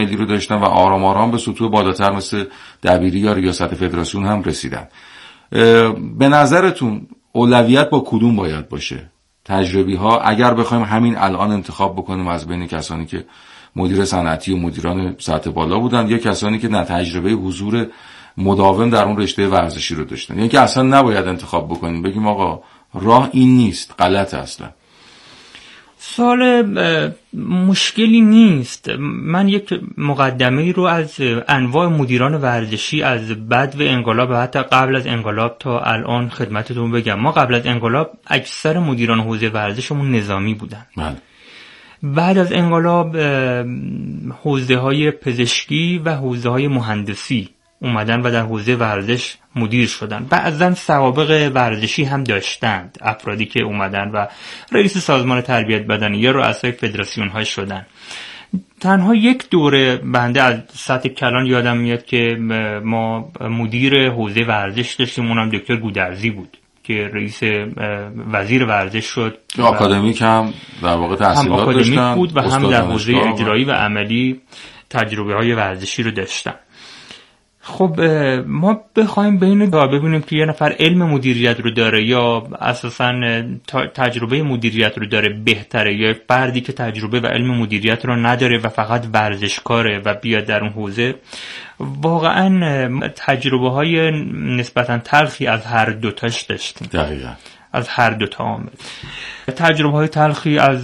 ملی رو داشتن و آرام آرام به سطوح بالاتر مثل دبیری یا ریاست فدراسیون هم رسیدن. به نظرتون اولویت با کدوم باید باشه؟ تجربی ها اگر بخوایم همین الان انتخاب بکنیم از بین کسانی که مدیر صنعتی و مدیران سطح بالا بودن یا کسانی که نه تجربه حضور مداوم در اون رشته ورزشی رو داشتن، یعنی که اصلا نباید انتخاب بکنیم بگیم آقا راه این نیست، غلط اصلا؟ سوال مشکلی نیست. من یک مقدمه رو از انواع مدیران ورزشی از بعد و انقلاب و حتی قبل از انقلاب تا الان خدمتتون بگم. ما قبل از انقلاب اکثر مدیران حوزه ورزشمون نظامی بودن. بعد از انقلاب حوزه های پزشکی و حوزه های مهندسی اومدن و در حوزه ورزش مدیر شدن. بعضن سوابق ورزشی هم داشتند افرادی که اومدن و رئیس سازمان تربیت بدنی یا رؤسای فدراسیون های شدن. تنها یک دوره بنده از سطح کلان یادم میاد که ما مدیر حوزه ورزش داشتیم، اونم دکتر گودرزی بود که رئیس وزیر ورزش شد. آکادمیک هم در واقع تحصیلات داشتن بود و هم در حوزه اجرایی و عملی تجربه های ورزشی رو داشتن. خب ما بخوایم بین دو ببینیم که یه نفر علم مدیریت رو داره یا اساساً تجربه مدیریت رو داره بهتره، یا فردی که تجربه و علم مدیریت رو نداره و فقط ورزشکاره و بیاد در اون حوزه، واقعاً تجربه های نسبتاً تلخی از هر دوتاش داشتیم. دقیقاً از هر دوتا عامل. تجربه های تلخی از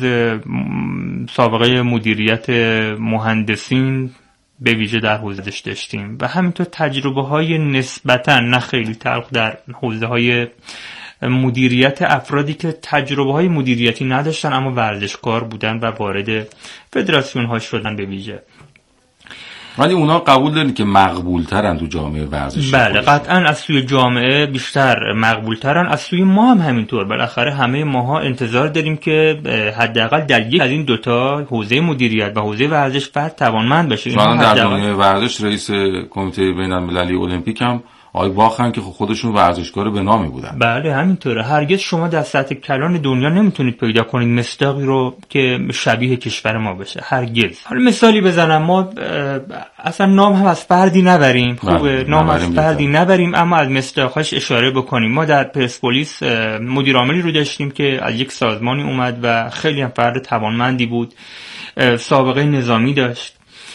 سابقه مدیریت مهندسین به ویژه در حوزه داشتیم و همینطور تجربه های نسبتاً نه خیلی تلخ در حوزه های مدیریت افرادی که تجربه های مدیریتی نداشتن اما ورزشکار بودن و وارد فدراسیون ها شدن به ویژه. ولی اونا قبول دارن که مقبول ترن تو جامعه ورزشی؟ بله قطعا از سوی جامعه بیشتر مقبول ترن، از سوی ما هم همینطور. بالاخره همه ماها انتظار داریم که حداقل در یک از این دوتا حوزه مدیریت و حوزه ورزش فرد توانمند بشه. مثلا در دنیای ورزش رئیس کمیته بین‌المللی المپیک هم آقای باخن که خودشون ورزشکار به نامی بودن. بله همینطوره. هرگز شما در سطح کلان دنیا نمیتونید پیدا کنید مصداقی رو که شبیه کشور ما بشه، هرگز. حالا مثالی بزنم، ما اصلا نام هم از فردی نبریم، خوبه نام از فردی نبریم اما از مصداقاش اشاره بکنیم. ما در پرسپولیس مدیر عاملی رو داشتیم که از یک سازمانی اومد و خیلی هم فرد توانمندی بود، سابقه نظامی داشت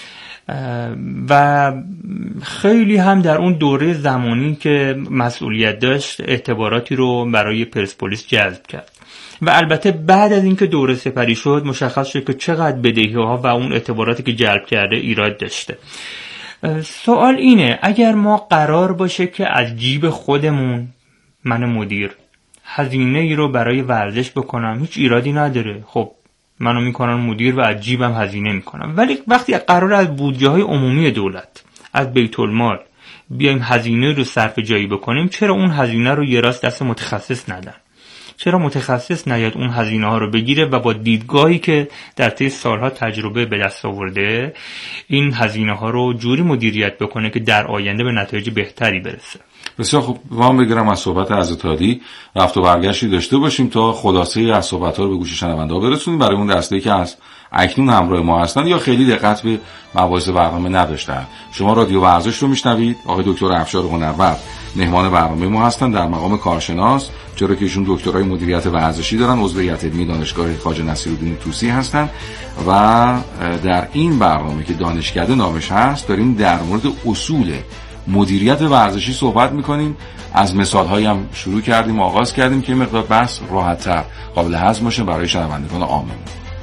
و خیلی هم در اون دوره زمانی که مسئولیت داشت اعتباراتی رو برای پرسپولیس جذب کرد و البته بعد از اینکه دوره سپری شد مشخص شد که چقدر بدهی‌ها و اون اعتباراتی که جلب کرده ایراد داشته. سوال اینه اگر ما قرار باشه که از جیب خودمون، من مدیر، هزینه ای رو برای ورزش بکنم هیچ ایرادی نداره، خب منو میکنن مدیر و از جیبم هزینه میکنم. ولی وقتی قرار از بودجه های عمومی دولت، از بیت المال بیایم هزینه رو صرف جایی بکنیم، چرا اون هزینه رو یه راست دست متخصص ندن؟ چرا متخصص نیاد اون هزینه ها رو بگیره و با دیدگاهی که در طی سالها تجربه به دست آورده این هزینه ها رو جوری مدیریت بکنه که در آینده به نتایج بهتری برسه؟ بسیار خوب. وام بگیرم از صحبت حضرت عالی رفت و برگشتی داشته باشیم تا خلاصه از صحبت‌ها رو به گوش شنونده ها برسونیم برای اون دسته‌ای که از اکنون همراه ما هستن یا خیلی دقت به مباحث برنامه نداشتن. شما رادیو ورزش رو میشنوید. آقای دکتر افشار هنرورد مهمان برنامه ما هستن در مقام کارشناس، چرا که ایشون دکترای مدیریت ورزشی دارن، عضو هیئت علمی دانشگاه خواجه نصیرالدین طوسی هستن و در این برنامه که دانشکده نامش هست داریم در مورد اصول مدیریت ورزشی صحبت میکنیم. از مثال‌هایی هم شروع کردیم و آغاز کردیم که مقدار بحث راحت‌تر قابل هضم باشه برای شنوندگان عامه.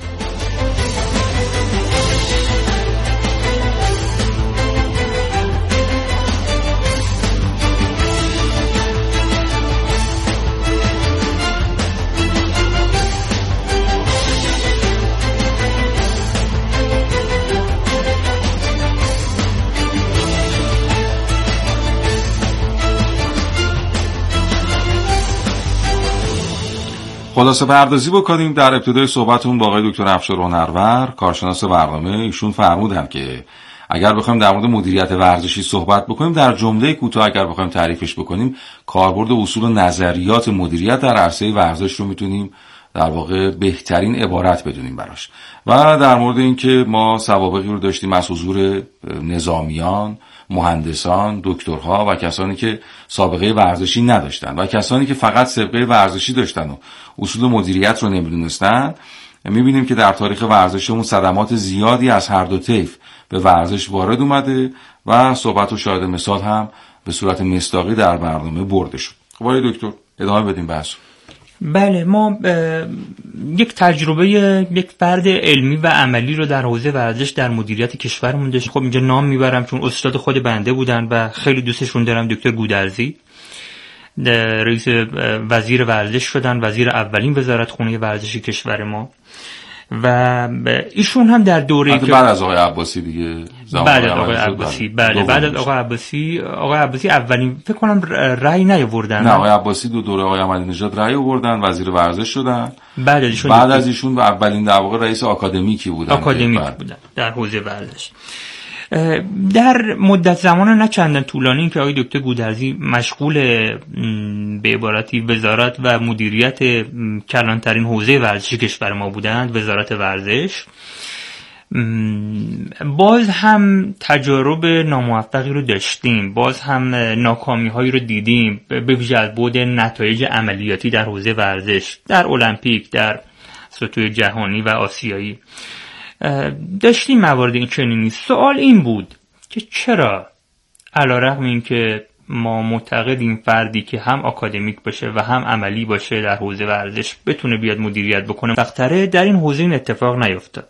خلاصه پردازی بکنیم. در ابتدای صحبتون با آقای دکتر افشار هنرورد کارشناس برنامه ایشون فرمودن که اگر بخوایم در مورد مدیریت ورزشی صحبت بکنیم در جمله کوتاه اگر بخوایم تعریفش بکنیم کاربرد اصول و نظریات مدیریت در عرصه ورزش رو میتونیم در واقع بهترین عبارت بدونیم براش. و در مورد اینکه ما سوابقی رو داشتیم از حضور نظامیان، مهندسان، دکترها و کسانی که سابقه ورزشی نداشتن و کسانی که فقط سابقه ورزشی داشتن و اصول مدیریت رو نمیدونستن، میبینیم که در تاریخ ورزشمون صدمات زیادی از هر دو طیف به ورزش وارد اومده و صحبت و شاهد مثال هم به صورت مصداقی در برنامه برده شد. خب آقای دکتر ادامه بدیم بحث. بله، ما یک تجربه یک فرد علمی و عملی رو در حوزه ورزش در مدیریت کشورمون داشت. خب اینجا نام میبرم چون استاد خود بنده بودن و خیلی دوستشون دارم، دکتر گودرزی، رئیس وزیر ورزش شدن، وزیر اولین وزارتخونه ورزشی کشور ما. و ایشون هم در دوره بعد از آقای عباسی دیگه، بعد از آقای عباسی، بله بعد از آقای عباسی اولین فکر کنم رأی نیاوردن. نه، آقای عباسی دوره آقای احمدی نژاد رأی آوردن، وزیر ورزش شدن. بعد از ایشون اولین در واقع رئیس آکادمیکی بودن در حوزه ورزش. در مدت زمان نه چندان طولانی که آقای دکتر گودرزی مشغول به عبارتی وزارت و مدیریت کلانترین حوزه ورزشی کشور ما بودند، وزارت ورزش، باز هم تجارب ناموفقی رو داشتیم، باز هم ناکامی هایی رو دیدیم، به ویژه از بعد نتایج عملیاتی در حوزه ورزش، در المپیک، در سطوح جهانی و آسیایی داشتیم موارد این چنینی. سوال این بود که چرا علیرغم این که ما معتقدیم فردی که هم آکادمیک باشه و هم عملی باشه در حوزه ورزش بتونه بیاد مدیریت بکنه، وقتره در این حوزه این اتفاق نیفتاد.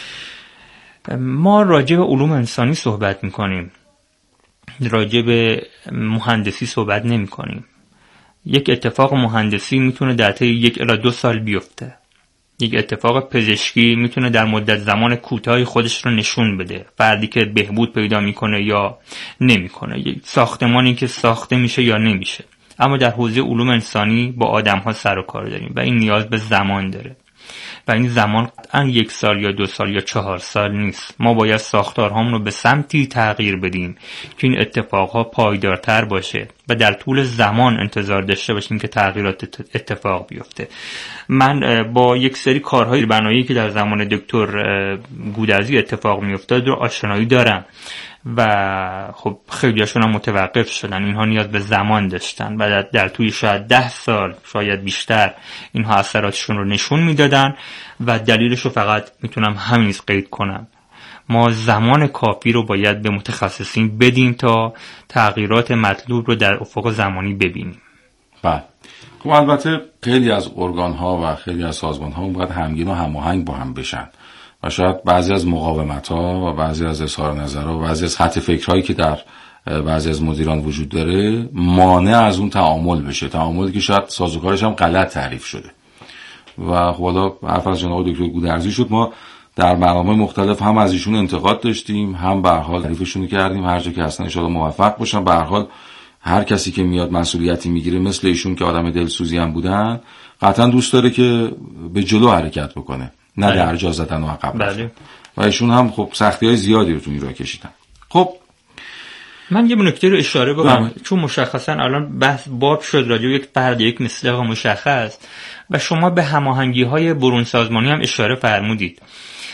ما راجع به علوم انسانی صحبت میکنیم، راجع به مهندسی صحبت نمیکنیم. یک اتفاق مهندسی میتونه در طی 1 الی 2 سال بیفته. یک اتفاق پزشکی میتونه در مدت زمان کوتاهی خودش رو نشون بده، فردی که بهبود پیدا میکنه یا نمیکنه، یک ساختمانی که ساخته میشه یا نمیشه. اما در حوزه علوم انسانی با آدم‌ها سر و کار داریم و این نیاز به زمان داره و این زمان قطعاً 1 سال یا 2 سال یا 4 سال نیست. ما باید ساختارهامون رو به سمتی تغییر بدیم که این اتفاقها پایدارتر باشه و در طول زمان انتظار داشته باشیم که تغییرات اتفاق بیفته. من با یک سری کارهای بنایی که در زمان دکتر گودرزی اتفاق میافتاد رو آشنایی دارم و خب خیلیاشون هم متوقف شدن. اینها نیاز به زمان داشتن و در طول شاید 10 سال شاید بیشتر اینها اثراتشون رو نشون میدادن و دلیلش رو فقط میتونم همین قید کنم: ما زمان کافی رو باید به متخصصین بدیم تا تغییرات مطلوب رو در افق زمانی ببینیم. بله. خب البته خیلی از ارگان‌ها و خیلی از سازمان‌ها باید همگین و هماهنگ با هم بشن و شاید بعضی از مقاومت‌ها و بعضی از اظهار نظرها و بعضی از خط فکرهایی که در بعضی از مدیران وجود داره مانع از اون تعامل بشه، تعاملی که شاید سازوکارش هم غلط تعریف شده. و خب حالا حرف از جناب دکتر گودرزی شد، ما در برنامه مختلف هم از ایشون انتقاد داشتیم، هم به هر حال تعریفشون کردیم، هر جا که اصلا ان شاءالله موفق باشن. به هر حال هر کسی که میاد مسئولیتی میگیره مثل ایشون که آدم دلسوزی هم بودن، قطعا دوست داره که به جلو حرکت بکنه، نه در جا زدن و عقب رفتن. و ایشون هم خب سختی‌های زیادی رو تو این راه کشیدن. خب من یه نکته رو اشاره بکنم چون مشخصا الان بحث باب شد راجع به یک فرد، یک مصداق مشخص و شما به هماهنگی‌های برون سازمانی هم اشاره فرمودید.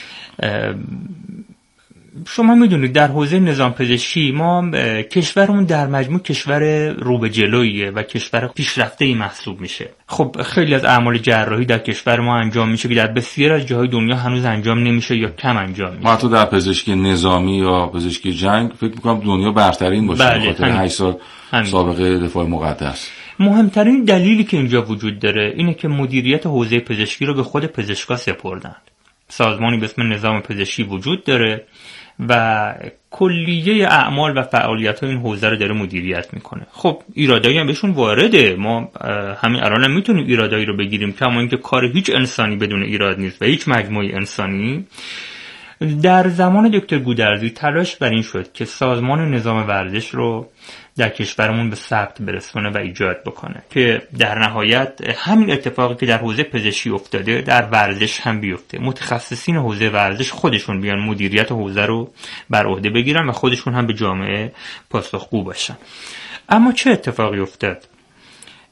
شما میدونید در حوزه نظام پزشکی ما کشورمون در مجموع کشور رو به جلویه و کشور پیشرفته‌ای محسوب میشه. خب خیلی از اعمال جراحی در کشور ما انجام میشه که در بسیار از جاهای دنیا هنوز انجام نمیشه یا کم انجام میشه. ما حتی در پزشکی نظامی یا پزشکی جنگ فکر میکنم دنیا برترین باشه، به خاطر 8 سال سابقه دفاع مقدس. مهمترین دلیلی که اینجا وجود داره اینه که مدیریت حوزه پزشکی رو به خود پزشکا سپردن. سازمانی به اسم نظام پزشکی وجود داره و کلیه اعمال و فعالیت ها این حوزه رو داره مدیریت میکنه. خب ایرادایی هم بهشون وارده، ما همین الان هم میتونیم ایرادایی رو بگیریم، کما اینکه کار هیچ انسانی بدون ایراد نیست و هیچ مجموعه انسانی. در زمان دکتر گودرزی تلاش بر این شد که سازمان نظام ورزش رو در کشورمون به ثبت برسونه و ایجاد بکنه که در نهایت همین اتفاقی که در حوزه پزشکی افتاده در ورزش هم بیفته. متخصصین حوزه ورزش خودشون بیان مدیریت حوزه رو بر عهده بگیرن و خودشون هم به جامعه پاسخگو باشن. اما چه اتفاقی افتاد؟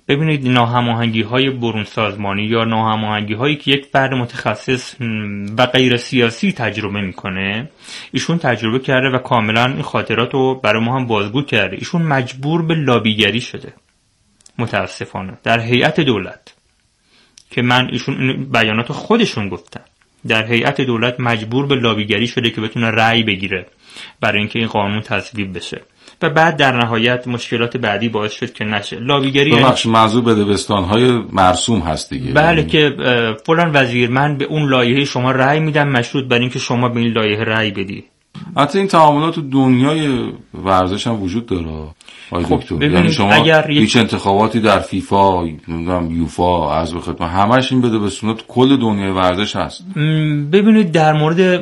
ببینید ناهماهنگی‌های برون سازمانی یا ناهماهنگی‌هایی که یک فرد متخصص و غیر سیاسی تجربه میکنه، ایشون تجربه کرده و کاملا این خاطرات رو برای ما هم بازگو کرده. ایشون مجبور به لابیگری شده متاسفانه در هیئت دولت، که من ایشون بیانات خودشون گفتن، در هیئت دولت مجبور به لابیگری شده که بتونه رأی بگیره برای اینکه این قانون تصویب بشه و بعد در نهایت مشکلات بعدی باعث شد که نشه. لابیگری بخش موضوع بدبستان‌های مرسوم هست دیگه. بله، که فلان وزیر من به اون لایحه شما رأی میدم مشروط بر اینکه شما به این لایحه رأی بدی. حتی این تعاملات تو دنیای ورزش هم وجود داره. خب یعنی شما هیچ انتخاباتی در فیفا، نمیدونم یوفا، از به خدمت همش این بده به سنت کل دنیای ورزش هست. ببینید در مورد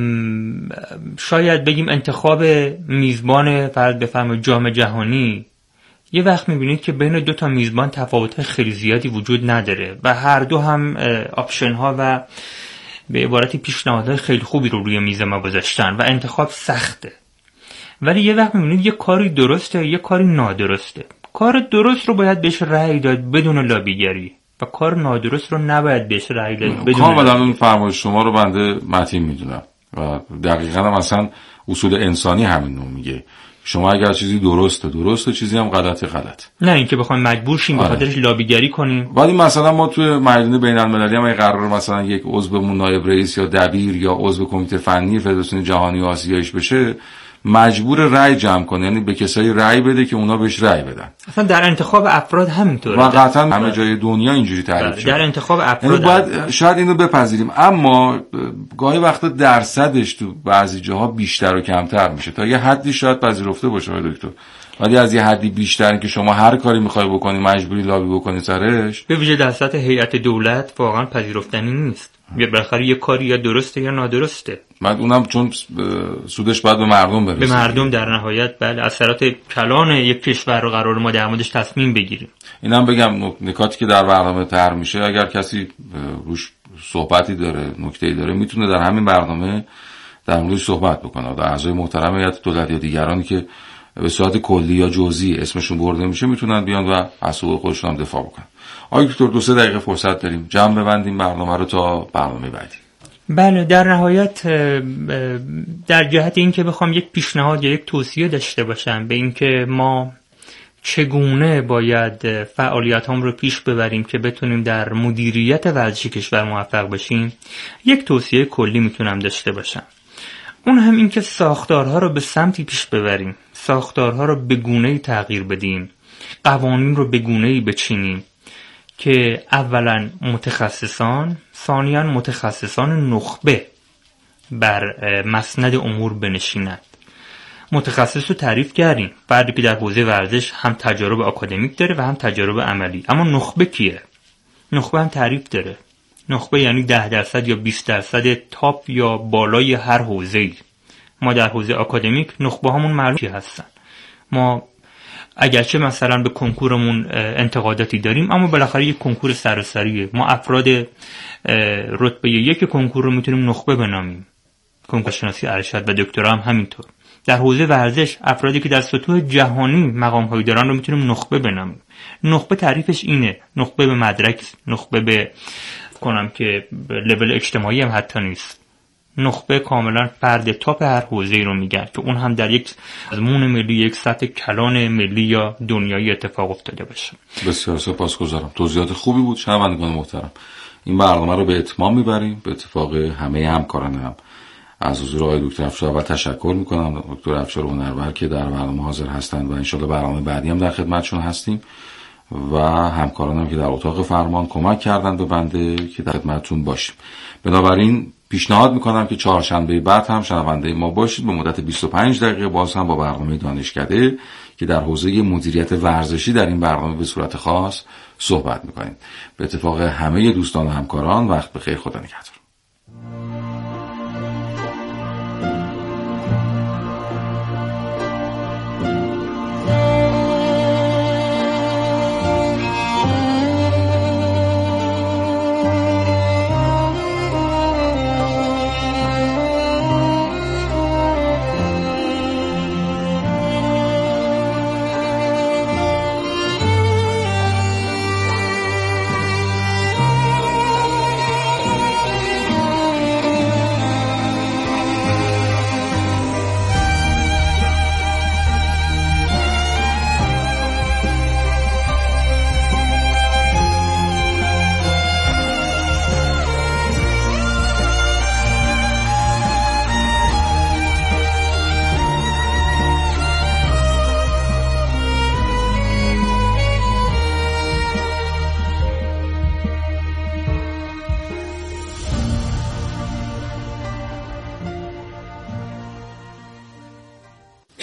شاید بگیم انتخاب میزبان فرض بفرمایید جام جهانی، یه وقت میبینید که بین دو تا میزبان تفاوت خیلی زیادی وجود نداره و هر دو هم آپشن ها و به عبارتی پیشنهادهای خیلی خوبی رو روی میز ما گذاشتن و انتخاب سخته. ولی یه وقت میبینید یه کاری درسته یه کاری نادرسته. کار درست رو باید بهش رأی داد بدون لابیگری و کار نادرست رو نباید بهش رأی داد بدون لابیگری. کاملا این فرمایش شما رو بنده متین میدونم و دقیقاً هم اصلا اصول انسانی همین رو میگه. شما اگر چیزی درسته چیزی هم غلط. نه اینکه بخوایم مجبور شیم به خاطرش لابیگری کنیم. ولی مثلا ما توی میدان بین‌المللی هم قرار مثلا یک عضو نایب رئیس یا دبیر یا عضو کمیته فنی فدراسیون جهانی آسیایش بشه، مجبور رأی جمع کنه، یعنی به کسایی رأی بده که اونا بهش رأی بدن. اصلا در انتخاب افراد همینطوره و قطعا همه جای دنیا اینجوری تعریف شده. در انتخاب افراد باید شاید اینو بپذیریم، اما گاهی وقتا درصدش تو بعضی جاها بیشتر و کمتر میشه. تا یه حدی شاید پذیرفته باشه دکتر، ولی از یه حدی بیشتر که شما هر کاری میخوای بکنی مجبوری لابی بکنی سرش، به ویژه در سطح هیئت دولت واقعا پذیرفتنی نیست. بالاخره یه کاری یا درسته یا نادرسته. بعد اونم چون سودش باید به مردم برسه. به مردم در نهایت بله، اثرات کلان یک کشور رو قرار ما در موردش تصمیم بگیریم. اینم بگم نکاتی که در برنامه طرح میشه، اگر کسی روش صحبتی داره، نکته‌ای داره، میتونه در همین برنامه در موردش صحبت بکنه. در اعضای محترم هیئت دولت یا دیگرانی که به صورت کلی یا جزئی اسمشون برده میشه میتونن بیان و از حقوق خودشون هم دفاع بکنن. آقای دکتر 2-3 دقیقه فرصت داریم، جمع ببندیم برنامه رو تا برنامه بعدی. بله، در نهایت در جهت اینکه بخوام یک پیشنهاد یا یک توصیه داشته باشم به اینکه ما چگونه باید فعالیتام رو پیش ببریم که بتونیم در مدیریت ورزش کشور موفق باشیم، یک توصیه کلی میتونم داشته باشم. اون هم این که ساختارها رو به سمتی پیش ببریم، ساختارها رو به گونه‌ای تغییر بدیم، قوانین رو به گونه‌ای بچینیم که اولا متخصصان، ثانیاً متخصصان نخبه بر مسند امور بنشینند. متخصص رو تعریف کردیم، فردی که در حوزه ورزش هم تجارب آکادمیک داره و هم تجارب عملی. اما نخبه کیه؟ نخبه هم تعریف داره. نخبه یعنی 10% یا 20% تاپ یا بالای هر حوزه‌ای. ما در حوزه آکادمیک نخبه همون معلوم هستن. ما اگرچه مثلا به کنکورمون انتقاداتی داریم، اما بالاخره یک کنکور سراسریه. ما افراد رتبه 1 کنکور رو میتونیم نخبه بنامیم. کنکور شناسی ارشد و دکترا هم همینطور. در حوزه ورزش افرادی که در سطوح جهانی مقام‌هایی دارن رو میتونیم نخبه بنامیم. نخبه تعریفش اینه، نخبه به مدرک، نخبه به کنم که لول اجتماعی هم حتی نیست. نخبه کاملا فرد تاپ هر حوزه‌ای رو میگن که اون هم در یک مضمون ملی، یک سطح کلان ملی یا دنیایی اتفاق افتاده باشه. بسیار سپاسگزارم، توضیحات خوبی بود. شنوندگان محترم، این برنامه رو به اتمام میبریم. به اتفاق همه همکارانم از حضور آقای دکتر افشار و تشکر میکنم، دکتر افشار هنرور که در برنامه حاضر هستند و انشالله برنامه بعدی هم در خدمتشون هستیم و همکارانم که در اتاق فرمان کمک کردن به بنده که در خدمتتون باشیم. بنابراین پیشنهاد میکنم که چهارشنبه بعد هم شنونده ما باشید. به مدت 25 دقیقه باز هم با برنامه دانشکده که در حوزه مدیریت ورزشی در این برنامه به صورت خاص صحبت میکنیم. به اتفاق همه دوستان و همکاران وقت بخیر، خدا نگهدار.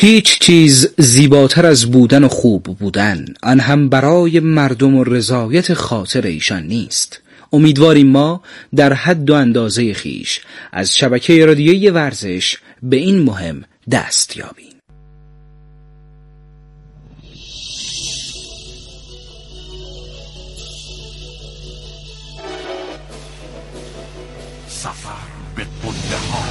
هیچ چیز زیباتر از بودن و خوب بودن، آن هم برای مردم و رضایت خاطر ایشان نیست. امیدواریم ما در حد و اندازه خیش از شبکه رادیویی ورزش به این مهم دست یابیم. سفر به قله ها.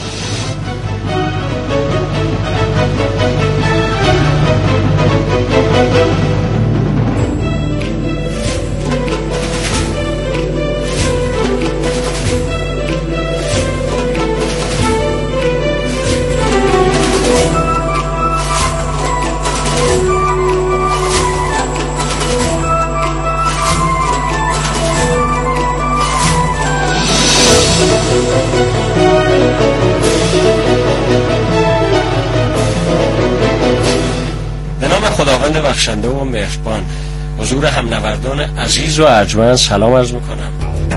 خداوند بخشنده و مهربان، حضور همنوردان عزیز و ارجمند سلام عرض میکنم.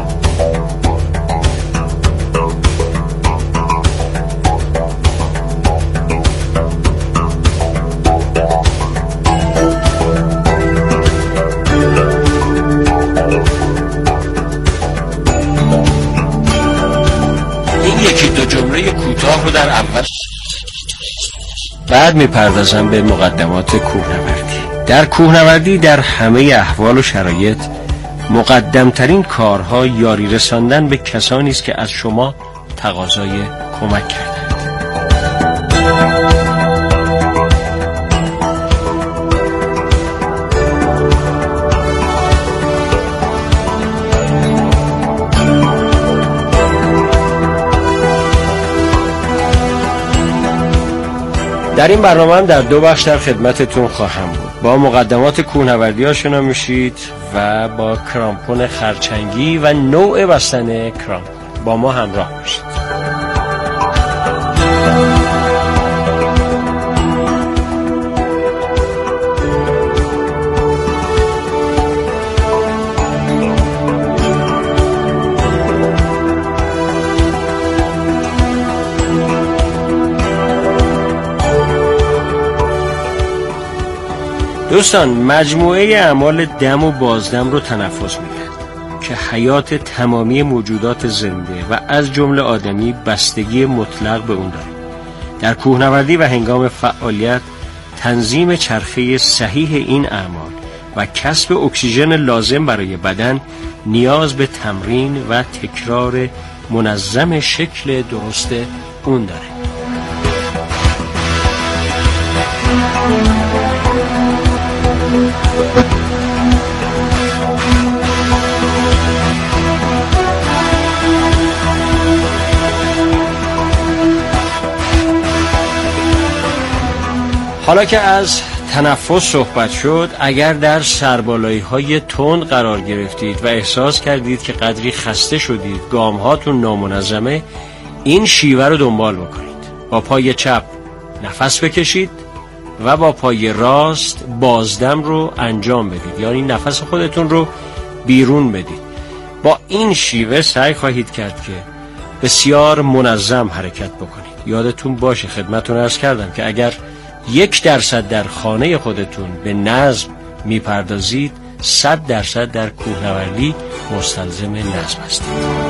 این یکی دو جمله کوتاه رو در اول بعد میپردازم به مقدمات کوهنوردی. در کوهنوردی در همه احوال و شرایط مقدمترین کارها یاری رساندن به کسانی است که از شما تقاضای کمک کردند. در این برنامه هم در 2 بخش در خدمتتون خواهم بود. با مقدمات کوهنوردی آشنا میشید و با کرامپون خرچنگی و نوع بستن کرامپون با ما همراه باشید. دوستان، مجموعه اعمال دم و بازدم رو تنفس میگن که حیات تمامی موجودات زنده و از جمله آدمی بستگی مطلق به اون داره. در کوهنوردی و هنگام فعالیت تنظیم چرخه صحیح این اعمال و کسب اکسیژن لازم برای بدن نیاز به تمرین و تکرار منظم شکل درست اون داره. حالا که از تنفس صحبت شد، اگر در سربالایی‌های تند قرار گرفتید و احساس کردید که قدری خسته شدید، گام‌هاتون نامنظمه، این شیوه رو دنبال بکنید. با پای چپ نفس بکشید و با پای راست بازدم رو انجام بدید، یعنی نفس خودتون رو بیرون بدید. با این شیوه سعی خواهید کرد که بسیار منظم حرکت بکنید. یادتون باشه خدمتتون عرض کردم که اگر 1% در خانه خودتون به نظم میپردازید، 100% در کوهنوردی مستلزم نظم هستید.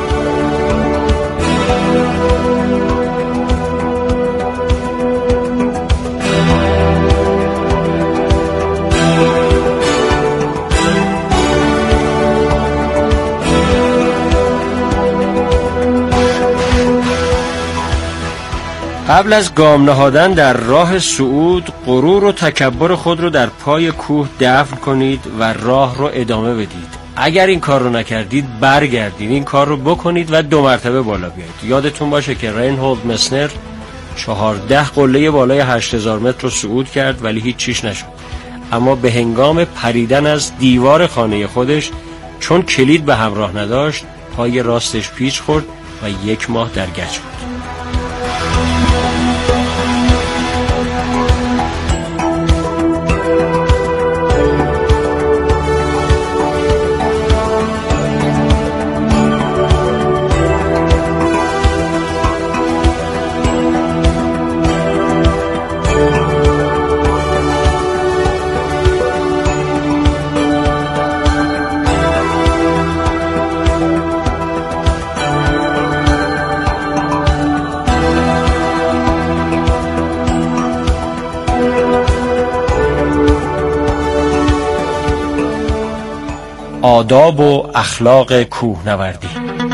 قبل از گام نهادن در راه صعود، غرور و تکبر خود رو در پای کوه دفن کنید و راه رو ادامه بدید. اگر این کار رو نکردید برگردید، این کار رو بکنید و 2 مرتبه بالا بیایید. یادتون باشه که رینهولد مسنر 14 قله بالای 8000 متر رو صعود کرد ولی هیچ چیش نشد. اما به هنگام پریدن از دیوار خانه خودش، چون کلید به همراه نداشت، پای راستش پیچ خورد و 1 ماه در گچ بود. آداب و اخلاق کوهنوردی.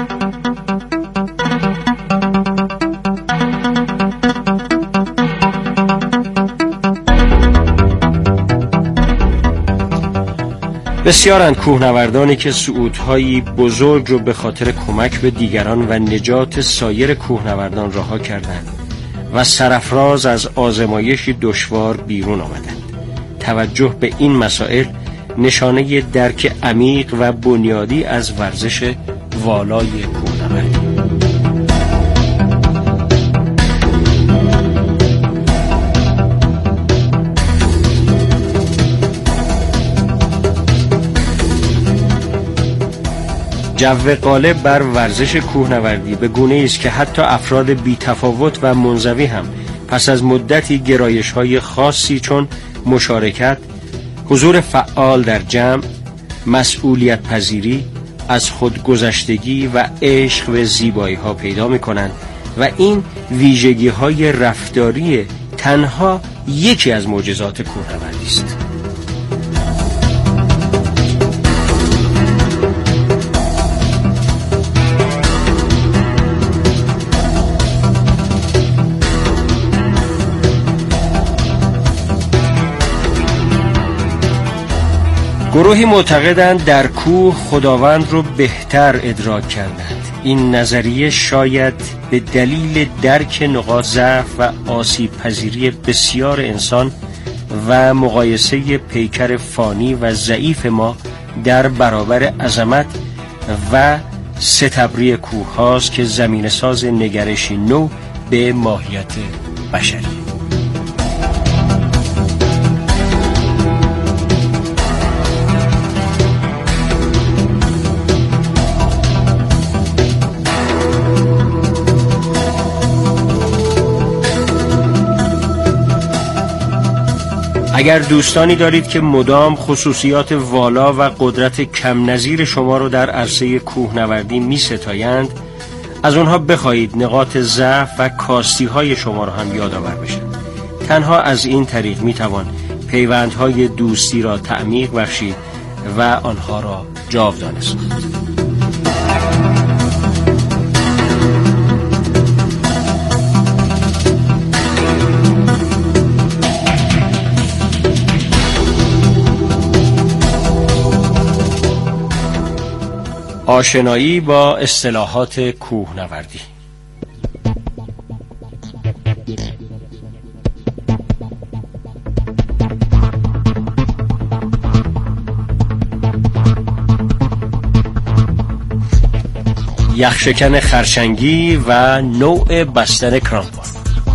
بسیارند کوهنوردانی که صعودهایی بزرگ رو به خاطر کمک به دیگران و نجات سایر کوهنوردان رها کردند و سرافراز از آزمایشی دشوار بیرون آمدند. توجه به این مسائل نشانه درک عمیق و بنیادی از ورزش والای کوهنوردی. جو غالب بر ورزش کوهنوردی به گونه‌ای است که حتی افراد بی‌تفاوت و منزوی هم پس از مدتی گرایش‌های خاصی چون مشارکت، حضور فعال در جمع، مسئولیت پذیری، از خودگذشتگی و عشق به زیبایی‌ها پیدا می‌کنند و این ویژگی‌های رفتاری تنها یکی از معجزات کوهنوردی است. گروهی معتقدند در کوه خداوند رو بهتر ادراک کردند. این نظریه شاید به دلیل درک نقاط ضعف و آسیب پذیری بسیار انسان و مقایسه پیکر فانی و ضعیف ما در برابر عظمت و ستبری کوه هاست که زمینه ساز نگرشی نو به ماهیت بشری. اگر دوستانی دارید که مدام خصوصیات والا و قدرت کم نظیر شما رو در عرصه کوهنوردی می ستایند، از اونها بخواهید نقاط ضعف و کاستی های شما رو هم یادآور بشن. تنها از این طریق می توان پیوندهای دوستی را تعمیق بخشید و آنها را جاودانه ساخت. آشنایی با اصطلاحات کوهنوردی. یخشکن خرچنگی و نوع بستن کرامپون.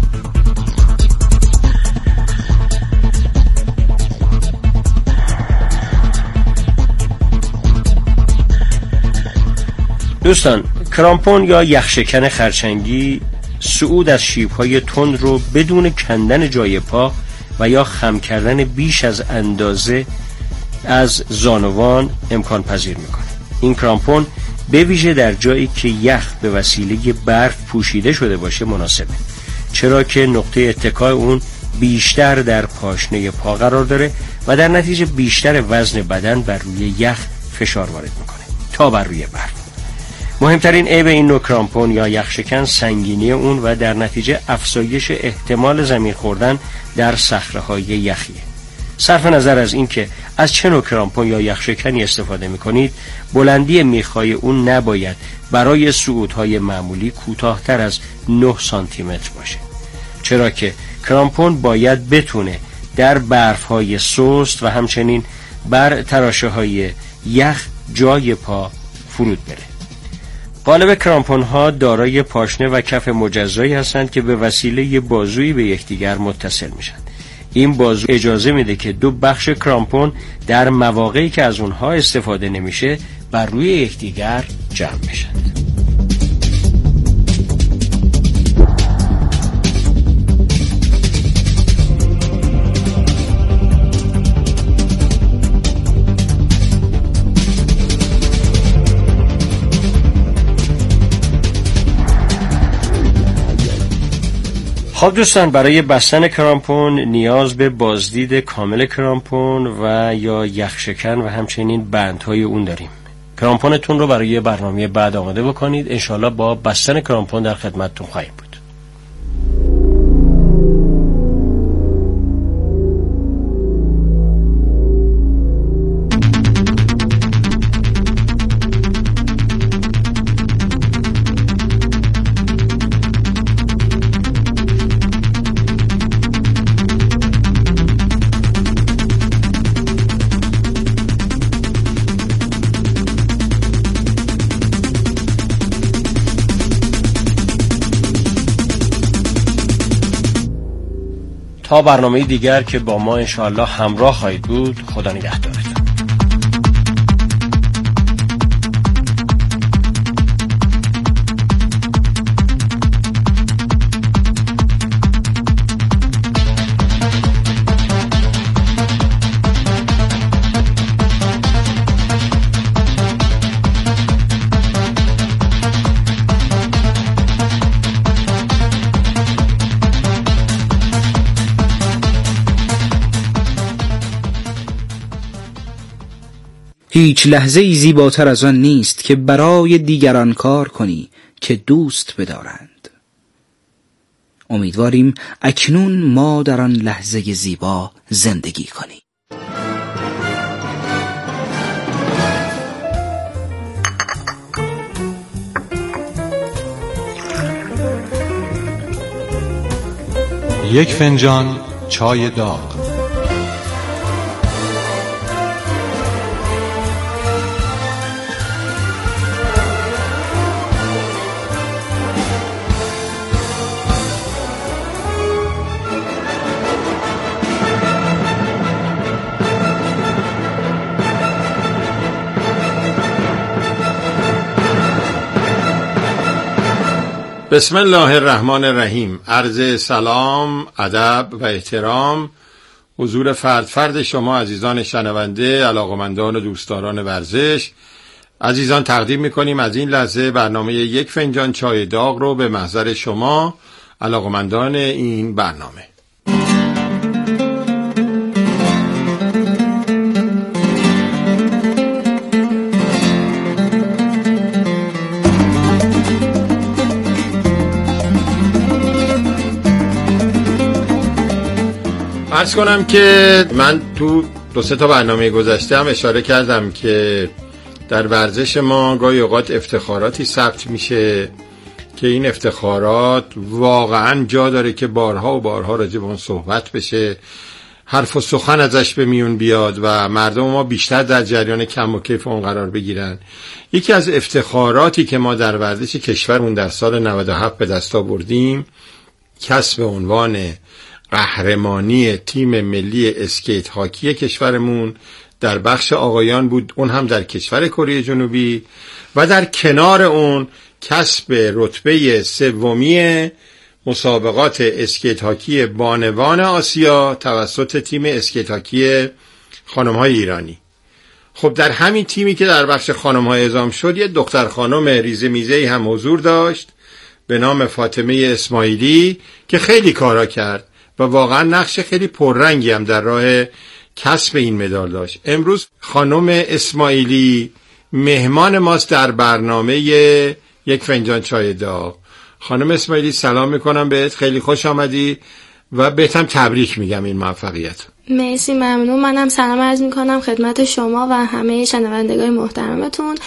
دوستان، کرامپون یا یخشکن خرچنگی صعود از شیب‌های تند رو بدون کندن جای پا و یا خم کردن بیش از اندازه از زانوان امکان پذیر میکنه. این کرامپون به ویژه در جایی که یخ به وسیله برف پوشیده شده باشه مناسبه، چرا که نقطه اتکای اون بیشتر در پاشنه پا قرار داره و در نتیجه بیشتر وزن بدن بر روی یخ فشار وارد میکنه تا بر روی برف. مهمترین عیب این نوع کرامپون یا یخشکن سنگینی اون و در نتیجه افزایش احتمال زمین خوردن در صخره‌های یخیه. صرف نظر از این که از چه نوع کرامپون یا یخشکنی استفاده می‌کنید، بلندی میخ‌های اون نباید برای صعودهای معمولی کوتاه‌تر از 9 سانتی متر باشه، چرا که کرامپون باید بتونه در برف‌های سست و همچنین بر تراشه‌های یخ جای پا فرود بره. غالب کرامپون ها دارای پاشنه و کف مجزایی هستند که به وسیله بازویی به یکدیگر متصل میشن. این بازو اجازه میده که دو بخش کرامپون در مواقعی که از اونها استفاده نمیشه بر روی یکدیگر جمع بشن. خب دوستان، برای بستن کرامپون نیاز به بازدید کامل کرامپون و یا یخشکن و همچنین بندهای اون داریم. کرامپونتون رو برای برنامه بعد آماده بکنید. انشالله با بستن کرامپون در خدمتتون خواهیم بود. تا برنامه دیگر که با ما انشاءالله همراه خواهید بود، خدا نگهدارتون. هیچ لحظه ای زیباتر از آن نیست که برای دیگران کار کنی که دوست بدارند. امیدواریم اکنون ما در آن لحظه زیبا زندگی کنیم. یک فنجان چای داغ. بسم الله الرحمن الرحیم. عرض سلام، ادب و احترام حضور فرد شما عزیزان شنونده، علاقمندان و دوستداران ورزش. عزیزان تقدیم میکنیم از این لحظه برنامه یک فنجان چای داغ رو به محضر شما علاقمندان این برنامه. عرض کنم که من تو 2-3 تا برنامه گذشته هم اشاره کردم که در ورزش ما گاهی اوقات افتخاراتی ثبت میشه که این افتخارات واقعا جا داره که بارها و بارها راجع به اون صحبت بشه، حرف و سخن ازش به میون بیاد و مردم ما بیشتر در جریان کم و کیف اون قرار بگیرن. یکی از افتخاراتی که ما در ورزش کشورمون در سال 97 به دست آوردیم کسب عنوان قهرمانی تیم ملی اسکیت هاکی کشورمون در بخش آقایان بود، اون هم در کشور کره جنوبی، و در کنار اون کسب رتبه 3 مسابقات اسکیت هاکی بانوان آسیا توسط تیم اسکیت هاکی خانم‌های ایرانی. خب در همین تیمی که در بخش خانم‌ها اعزام شد یه دختر خانم ریزه میزه‌ای هم حضور داشت به نام فاطمه اسماعیلی که خیلی کارا کرد و واقعا نقش خیلی پررنگی هم در راه کسب این مدال داشت. امروز خانم اسماعیلی مهمان ماست در برنامه یک فنجان چای داغ. خانم اسماعیلی سلام میکنم بهت، خیلی خوش آمدی و بهتم تبریک میگم این موفقیت. مرسی، ممنون. منم سلام عرض میکنم خدمت شما و همه شنوندگان محترمتون